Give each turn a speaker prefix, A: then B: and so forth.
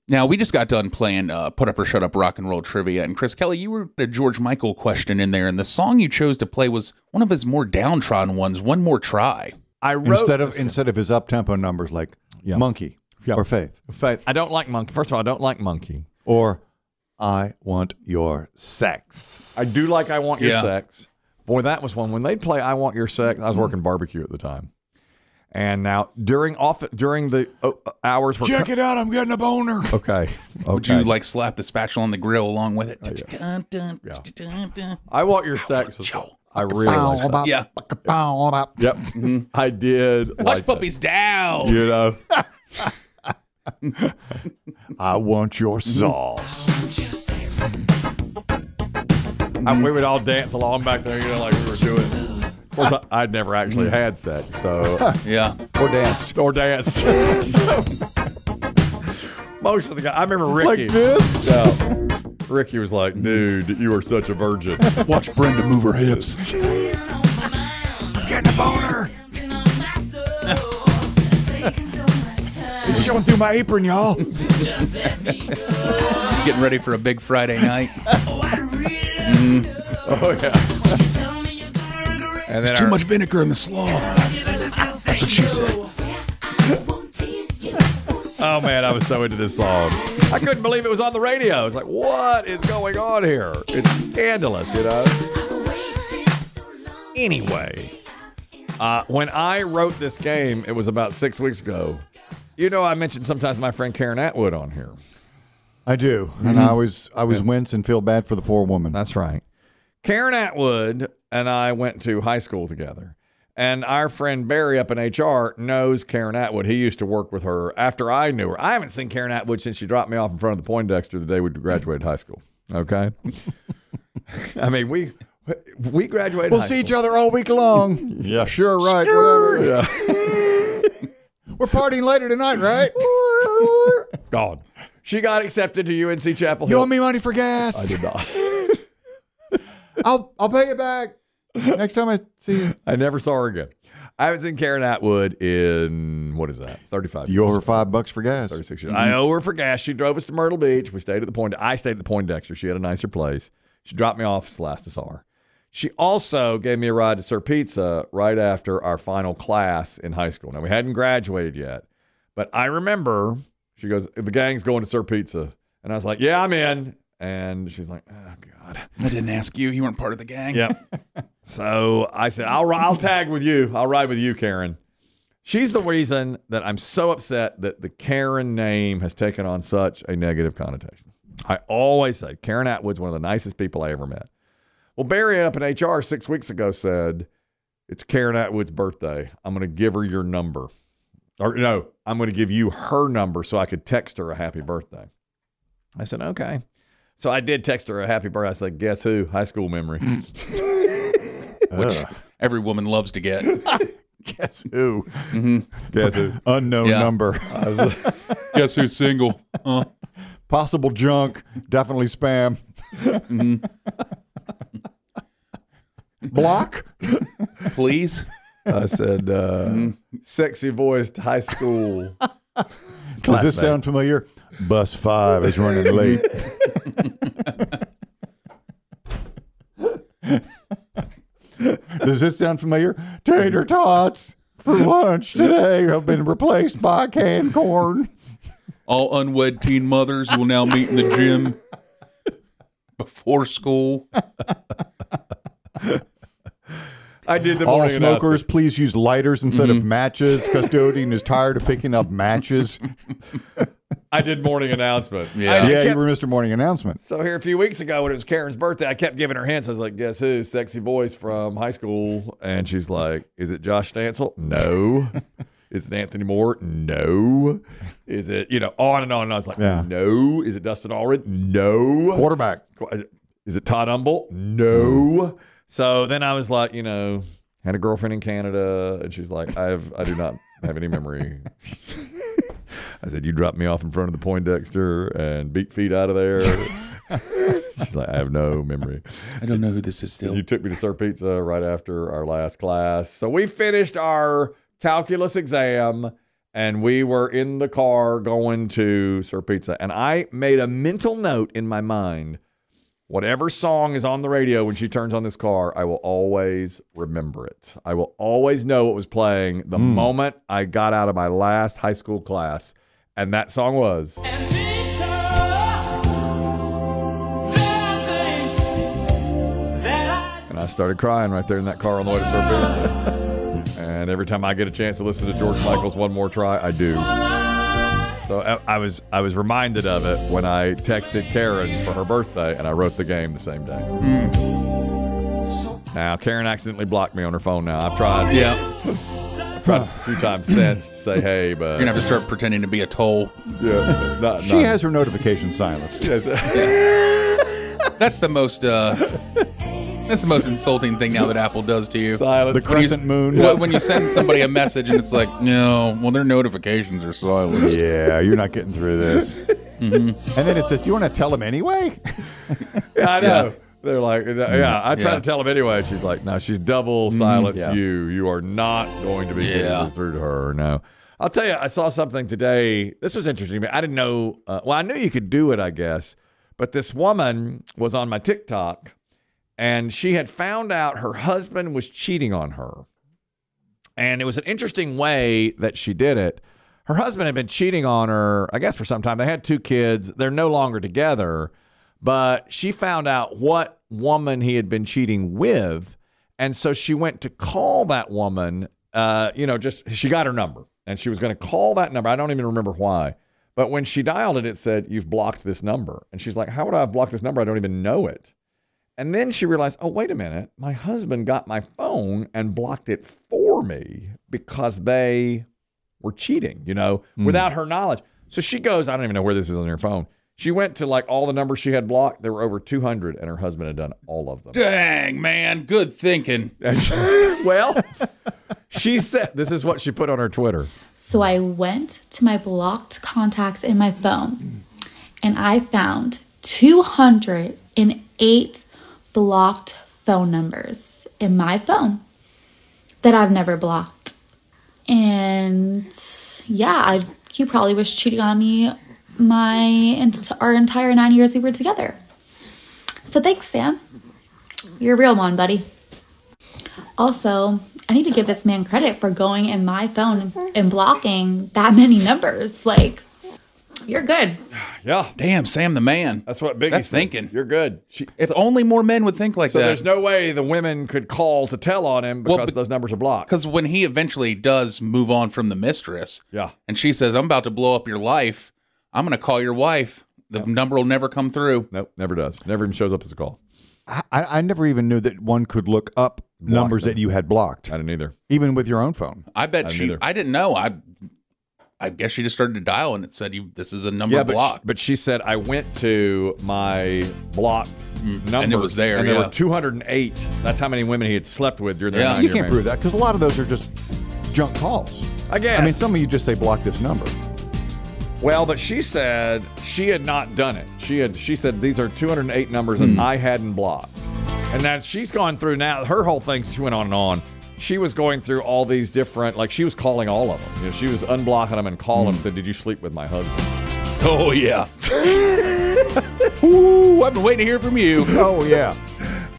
A: Now, we just got done playing Put Up or Shut Up Rock and Roll Trivia, and Chris Kelly, you were a George Michael question in there, and the song you chose to play was one of his more downtrodden ones, One More Try.
B: I wrote
C: instead of his up-tempo numbers like Monkey or Faith.
B: Faith. I don't like Monkey. First of all, I don't like Monkey.
C: Or I Want Your Sex.
B: I do like I Want Your Sex. Boy, that was one. When they'd play I Want Your Sex, I was working barbecue at the time. And now during the hours,
C: check it out, I'm getting a boner.
B: Okay.
A: Would you like slap the spatula on the grill along with it?
B: I Want Your Sex. I really like
A: Yeah.
B: Yep. I did.
A: Hush
B: like
A: puppies down.
B: You know.
C: I want your sauce.
B: We would all dance along back there, you know, like we were doing. Of course, I'd never actually had sex, so
A: Yeah.
C: Or danced.
B: So, most of the guys, I remember Ricky.
C: Like this?
B: Yeah. Ricky was like, dude, you are such a virgin.
C: Watch Brenda move her hips. I'm getting a boner. It's showing through my apron, y'all.
A: Getting ready for a big Friday night.
B: Oh, yeah. And then
C: There's too much vinegar in the slaw. That's what she said.
B: Oh, man, I was so into this song. I couldn't believe it was on the radio. I was like, what is going on here? It's scandalous, you know? Anyway, when I wrote this game, it was about 6 weeks ago. You know, I mentioned sometimes my friend Karen Atwood on here.
C: I do. And I always wince and feel bad for the poor woman.
B: That's right. Karen Atwood and I went to high school together. And our friend Barry up in HR knows Karen Atwood. He used to work with her after I knew her. I haven't seen Karen Atwood since she dropped me off in front of the Poindexter the day we graduated high school. Okay? I mean, we graduated
C: We'll
B: high
C: see
B: school.
C: each other all week long. Yeah, sure, right.
B: Yeah.
C: We're partying later tonight, right?
B: God. She got accepted to UNC Chapel
C: You
B: Hill.
C: owe me money for gas.
B: I did not.
C: I'll pay you back next time I see you.
B: I never saw her again. I haven't seen Karen Atwood in, what is that, 35
C: You
B: years.
C: owe her $5 for gas.
B: 36 years. I owe her for gas. She drove us to Myrtle Beach. We stayed at the I stayed at the Poindexter. She had a nicer place. She dropped me off as last I saw her. She also gave me a ride to Sir Pizza right after our final class in high school. Now, we hadn't graduated yet, but I remember she goes, the gang's going to Sir Pizza. And I was like, yeah, I'm in. And she's like, oh, God.
A: I didn't ask you. You weren't part of the gang.
B: Yep. So I said, I'll tag with you. I'll ride with you, Karen. She's the reason that I'm so upset that the Karen name has taken on such a negative connotation. I always say Karen Atwood's one of the nicest people I ever met. Well, Barry up in HR 6 weeks ago said, it's Karen Atwood's birthday. I'm going to give her your number. Or no, I'm going to give you her number so I could text her a happy birthday. I said, okay. So I did text her a happy birthday. I said, guess who? High school memory.
A: Which every woman loves to get.
C: Guess who?
B: Guess who?
C: Unknown number.
A: Guess who's single?
C: Possible junk. Definitely spam. Block?
A: Please?
B: I said, sexy voiced high school.
C: Does this sound familiar? Bus 5 is running late. Does this sound familiar? Tater tots for lunch today have been replaced by canned corn.
A: All unwed teen mothers will now meet in the gym before school.
B: I did the
C: All
B: morning
C: smokers,
B: announcements.
C: please use lighters instead of matches. Custodian is tired of picking up matches.
B: I did morning announcements.
A: Yeah.
C: Yeah, you were Mr. Morning Announcement.
B: So here a few weeks ago when it was Karen's birthday, I kept giving her hints. I was like, guess who? Sexy voice from high school. And she's like, is it Josh Stansel? No. Is it Anthony Moore? No. Is it, on and on. And I was like, no. Is it Dustin Allred? No.
C: Quarterback.
B: Is it Todd Humble? No. So then I was like, had a girlfriend in Canada. And she's like, I do not have any memory. I said, you dropped me off in front of the Poindexter and beat feet out of there. She's like, I have no memory.
A: I don't know who this is still.
B: You took me to Sir Pizza right after our last class. So we finished our calculus exam, and we were in the car going to Sir Pizza, and I made a mental note in my mind. Whatever song is on the radio when she turns on this car, I will always remember it. I will always know what was playing the moment I got out of my last high school class. And that song was... And I started crying right there in that car on the way to Sir Pizza. And every time I get a chance to listen to George Michael's One More Try, I do. So I was reminded of it when I texted Karen for her birthday, and I wrote the game the same day. Now, Karen accidentally blocked me on her phone now. I've tried.
A: Yeah.
B: I've tried a few times since to say, hey, but...
A: You're going to have to start pretending to be a toll.
B: Yeah,
C: She has her notifications silenced.
A: That's the most... That's the most insulting thing now that Apple does to you.
B: Silent.
C: The crescent moon.
A: Well, when you send somebody a message and it's like, no, well, their notifications are silenced.
C: Yeah, you're not getting through this. And then it says, do you want to tell him anyway?
B: Yeah, I know.
A: Yeah.
B: They're like, I tried to tell him anyway. She's like, no, she's double silenced
C: Yeah.
B: you. You are not going to be getting through to her. No. I'll tell you, I saw something today. This was interesting. But I didn't know. Well, I knew you could do it, I guess. But this woman was on my TikTok, and she had found out her husband was cheating on her. And it was an interesting way that she did it. Her husband had been cheating on her, I guess, for some time. They had 2 kids. They're no longer together. But she found out what woman he had been cheating with. And so she went to call that woman, she got her number. And she was going to call that number. I don't even remember why. But when she dialed it, it said, you've blocked this number. And she's like, how would I have blocked this number? I don't even know it. And then she realized, oh, wait a minute. My husband got my phone and blocked it for me because they were cheating, without her knowledge. So she goes, I don't even know where this is on your phone. She went to like all the numbers she had blocked. There were over 200, and her husband had done all of them.
A: Dang, man. Good thinking.
B: Well, she said, this is what she put on her Twitter.
D: So I went to my blocked contacts in my phone, and I found 208 blocked phone numbers in my phone that I've never blocked. And yeah, he probably was cheating on me our entire 9 years we were together. So thanks, Sam. You're a real one, buddy. Also, I need to give this man credit for going in my phone and blocking that many numbers. Like, you're good.
B: Yeah.
A: Damn, Sam the man.
B: That's what Biggie's
A: That's thinking.
B: You're good.
A: If only more men would think like
B: So
A: that.
B: there's no way the women could call to tell on him because those numbers are blocked.
A: Because when he eventually does move on from the mistress,
B: Yeah.
A: and she says, I'm about to blow up your life, I'm going to call your wife. The number will never come through.
B: Nope, never does. Never even shows up as a call.
C: I never even knew that one could look up numbers
B: them.
C: that you had blocked,
B: I didn't either.
C: even with your own phone.
A: I bet I didn't know. I guess she just started to dial and it said, this is a number blocked.
B: But she said, I went to my blocked numbers.
A: And it was there,
B: And there
A: yeah.
B: were 208. That's how many women he had slept with during their
A: Yeah.
B: 9-year
C: You can't
B: marriage.
C: prove that because a lot of those are just junk calls.
B: I guess.
C: I mean, some of you just say block this number.
B: Well, but she said she had not done it. She said these are 208 numbers and I hadn't blocked. And now she's gone through now. Her whole thing, she went on and on. She was going through all these different, like she was calling all of them. She was unblocking them and calling them and said, did you sleep with my husband?
A: Oh, yeah. Ooh, I've been waiting to hear from you.
C: Oh, yeah.